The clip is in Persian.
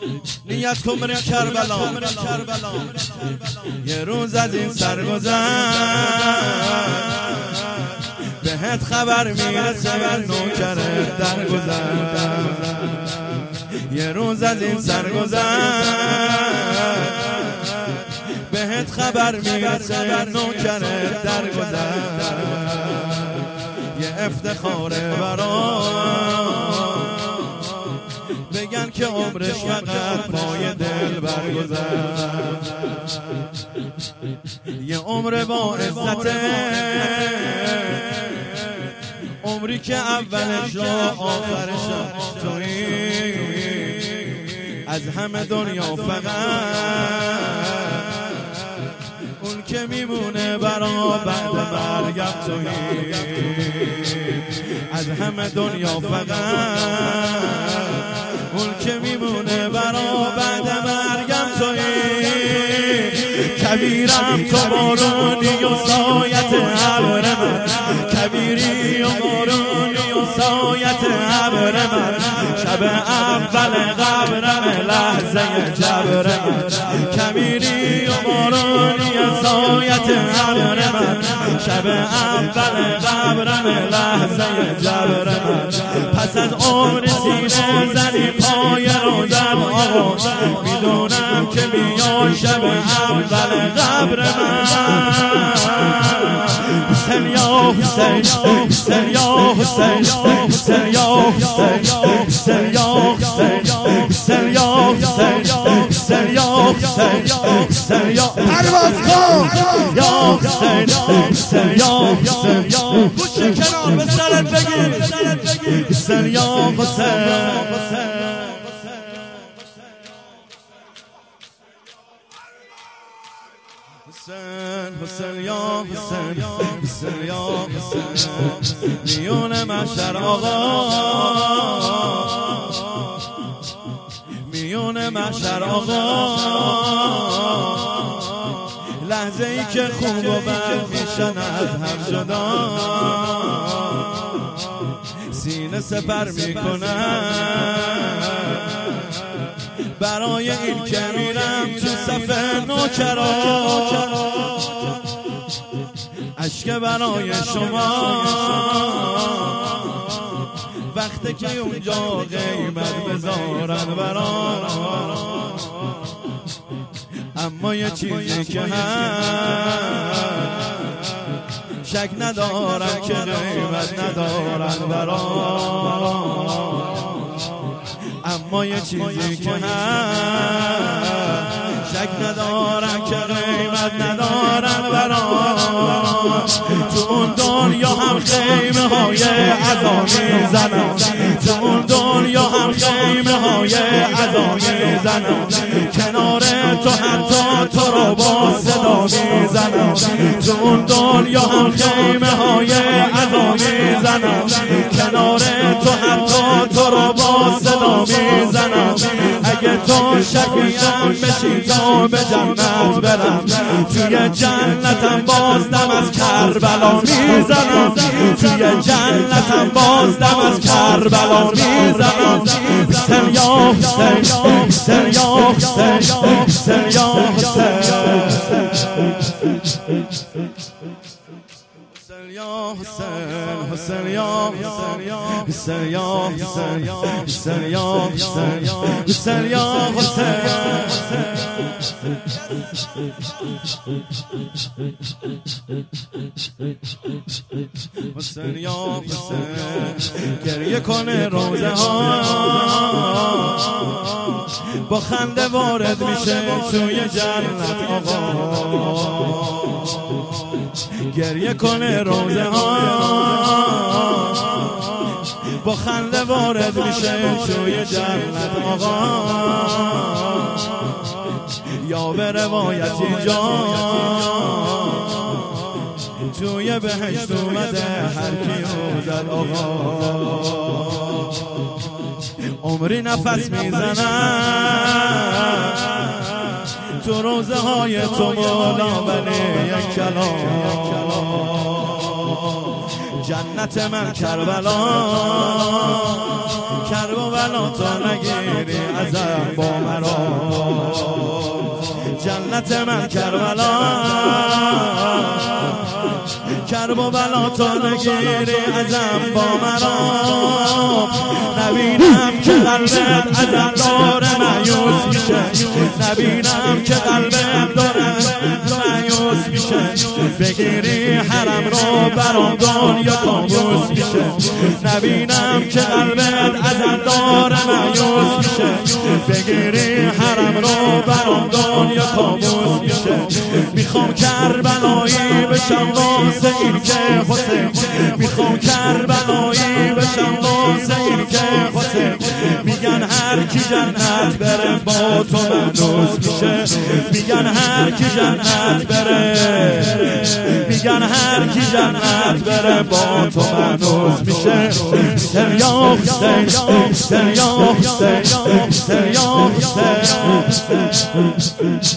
نیت کن بریم کربلا، یه روز از این سرگذشت بهت خبر میرسه نوکرت درگذشت. یه روز از این سرگذشت بهت خبر میرسه نوکرت درگذشت. یه افتخاره برا بگن که عمرش فقط پای دل برگذشت. یه عمر با عزته، عمری که اولش را آخرش تویی. از همه دنیا فقط اون که میمونه برا بعد مرگم تویی. از همه دنیا فقط اون که میمونه برا بعد مرگم تویی. کبیرم تو بارونی و سایت ابر من، کبیری و بارونی و سایت ابر من. شب اول قبرم لحظه جبر من، کبیری و بارونی و سایت ابر من. شب اول قبرم لحظه جبر من. پس از عمر سینه زنی پای روزم آقا، میدونم که بیای شب اول قبر من. حسین یا حسین، حسین یا حسین، حسین یا حسین، حسین یا حسین، حسین یا حسین، حسین یا حسین، حسین یا پرواز کن یا حسین، حسین یا حسین. گوش کنار به سرت بگیر حسین یا حسین. حسین یا حسین، حسین یا حسین. میون محشر آقا، میون محشر آقا، لحظه ای که خوب و بد میشن از هم جدا، سینه سپر میکنن برای این که میرم تو صف نوکرا. اشک برای شما وقتی که اونجا قیمت بذارن برا. اما یه چیزی که هست شک ندارم که قیمت ندارن برا. اما یه چیزی که هست شک ندارم که قیمت ندارن برا. تو اون دنیا هم خیمه های عزا میزنم، تو اون دنیا هم خیمه های عزا میزنم. کنار تو حتی تو رو با صدا میزنم، تو اون دنیا هم خیمه های عزا میزنم. کنار تو حتی تو رو با صدا میزنم. اگه تو شفیعم بشی تا به جنت برم، توی جنتم بازدم از کربلا میزنم، توی جنتم بازدم از کربلا میزنم. حسین یا حسین، حسین یا حسین، حسین یا حسین. حسین یا حسین، حسین یا حسین، حسین یا حسین، حسین یا حسین. حسین یا حسین گریه کنه روزه ها، با خنده وارد میشه توی جنت آقا. گریه کنه روزه ها، با خنده وارد میشه توی جنت آقا. یا به روایتی جا توی بهشت اومده هر کی زد آقا. عمری نفس میزنم تو روزه های تو مولا بنی یک کلام. جنت من کربلا کرب و بلا تا نگیری ازم با مرا جنت من کربلا کرب و بلا تا نگیری ازم با مرا نبینم که قلبت ازم داره مایوس میشه نبینم که قلبت داره مایوس میشه بگیری حرم رو برام دنیا کابوس میشه نبینم که قلبت ازم داره مایوس میشه بگیری حرم رو برام دنیا کابوس میشه میخوام کربلایی بشم واسه این که حسین میخوام کربلایی بشم واسه این که حسین میگن هر کی جنت بره با تو مهنوز میشه میگن هر کی جنت بره میگن هر کی جنت بره با تو مهنوز میشه سریا حسین سریا حسین سریا حسین